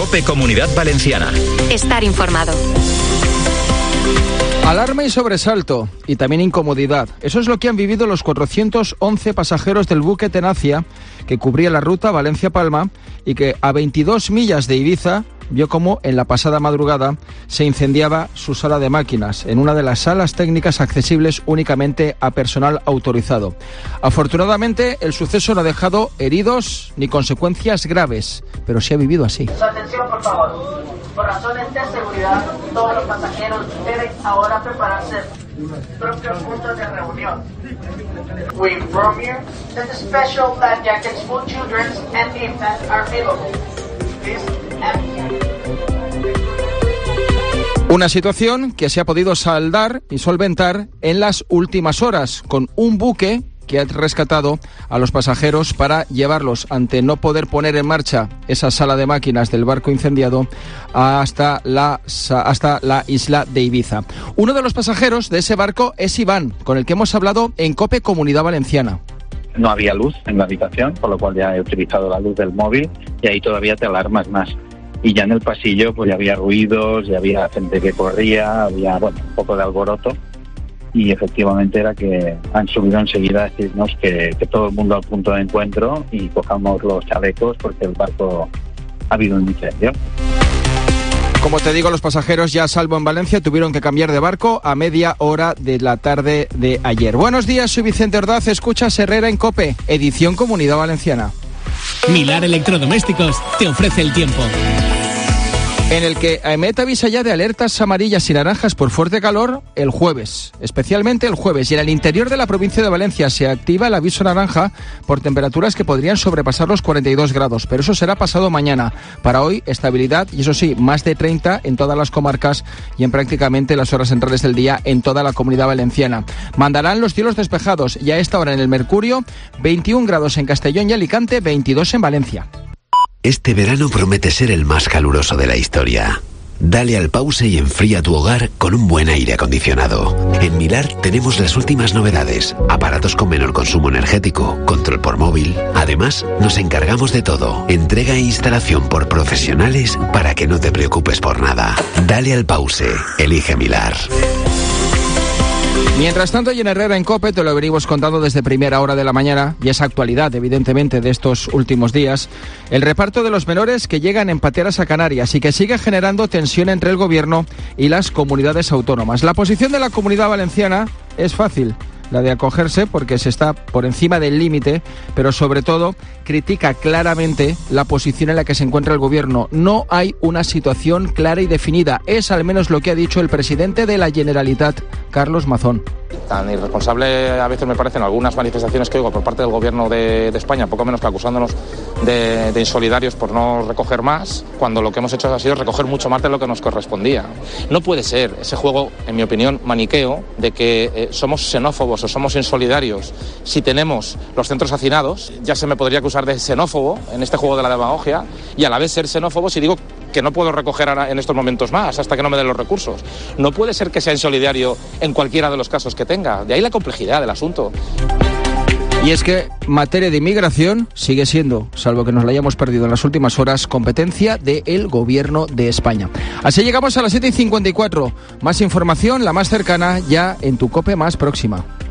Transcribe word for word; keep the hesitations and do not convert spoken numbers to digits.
COPE Comunidad Valenciana. Estar informado. Alarma y sobresalto, y también incomodidad. Eso es lo que han vivido los cuatrocientos once pasajeros del buque Tenacia, que cubría la ruta Valencia-Palma y que a veintidós millas de Ibiza vio cómo en la pasada madrugada se incendiaba su sala de máquinas, en una de las salas técnicas accesibles únicamente a personal autorizado. Afortunadamente, el suceso no ha dejado heridos ni consecuencias graves, pero sí ha vivido así. Su atención, por favor. Por razones de seguridad, todos los pasajeros deben ahora prepararse propios puntos de reunión. We inform you that the special life jackets for children and infants are available. Please Una situación que se ha podido saldar y solventar en las últimas horas con un buque que ha rescatado a los pasajeros para llevarlos, ante no poder poner en marcha esa sala de máquinas del barco incendiado, hasta la, hasta la isla de Ibiza. Uno de los pasajeros de ese barco es Iván, con el que hemos hablado en COPE Comunidad Valenciana. No había luz en la habitación, por lo cual ya he utilizado la luz del móvil y ahí todavía te alarmas más. Y ya en el pasillo pues ya había ruidos, ya había gente que corría, había bueno un poco de alboroto. Y efectivamente era que han subido enseguida a decirnos que, que todo el mundo al punto de encuentro y cojamos los chalecos porque el barco ha habido un incendio. Como te digo, los pasajeros ya a salvo en Valencia tuvieron que cambiar de barco a media hora de la tarde de ayer. Buenos días, soy Vicente Ordaz, escuchas Herrera en COPE, edición Comunidad Valenciana. Milar Electrodomésticos te ofrece el tiempo. En el que AEMET avisa ya de alertas amarillas y naranjas por fuerte calor el jueves, especialmente el jueves. Y en el interior de la provincia de Valencia se activa el aviso naranja por temperaturas que podrían sobrepasar los cuarenta y dos grados, pero eso será pasado mañana. Para hoy, estabilidad y eso sí, más de treinta en todas las comarcas y en prácticamente las horas centrales del día en toda la Comunidad Valenciana. Mandarán los cielos despejados y a esta hora en el Mercurio, veintiún grados en Castellón y Alicante, veintidós en Valencia. Este verano promete ser el más caluroso de la historia. Dale al pause y enfría tu hogar con un buen aire acondicionado. En Milar tenemos las últimas novedades, aparatos con menor consumo energético, control por móvil. Además, nos encargamos de todo, entrega e instalación por profesionales para que no te preocupes por nada. Dale al pause, elige Milar. Mientras tanto, y en Herrera en COPE te lo venimos contando desde primera hora de la mañana, y es actualidad, evidentemente, de estos últimos días, el reparto de los menores que llegan en pateras a Canarias y que sigue generando tensión entre el gobierno y las comunidades autónomas. La posición de la Comunidad Valenciana es fácil, la de acogerse porque se está por encima del límite, pero sobre todo critica claramente la posición en la que se encuentra el gobierno. No hay una situación clara y definida. Es al menos lo que ha dicho el presidente de la Generalitat, Carlos Mazón. Tan irresponsable a veces me parecen algunas manifestaciones que oigo por parte del gobierno de, de España, poco menos que acusándonos de, de insolidarios por no recoger más, cuando lo que hemos hecho ha sido recoger mucho más de lo que nos correspondía. No puede ser ese juego, en mi opinión, maniqueo, de que eh, somos xenófobos o somos insolidarios si tenemos los centros hacinados. Ya se me podría acusar de xenófobo en este juego de la demagogia, y a la vez ser xenófobo si digo que no puedo recoger ahora en estos momentos más hasta que no me den los recursos. No puede ser que sea insolidario en cualquiera de los casos que tenga. De ahí la complejidad del asunto. Y es que materia de inmigración sigue siendo, salvo que nos la hayamos perdido en las últimas horas, competencia del Gobierno de España. Así llegamos a las siete y cincuenta y cuatro. Más información, la más cercana, ya en tu COPE más próxima.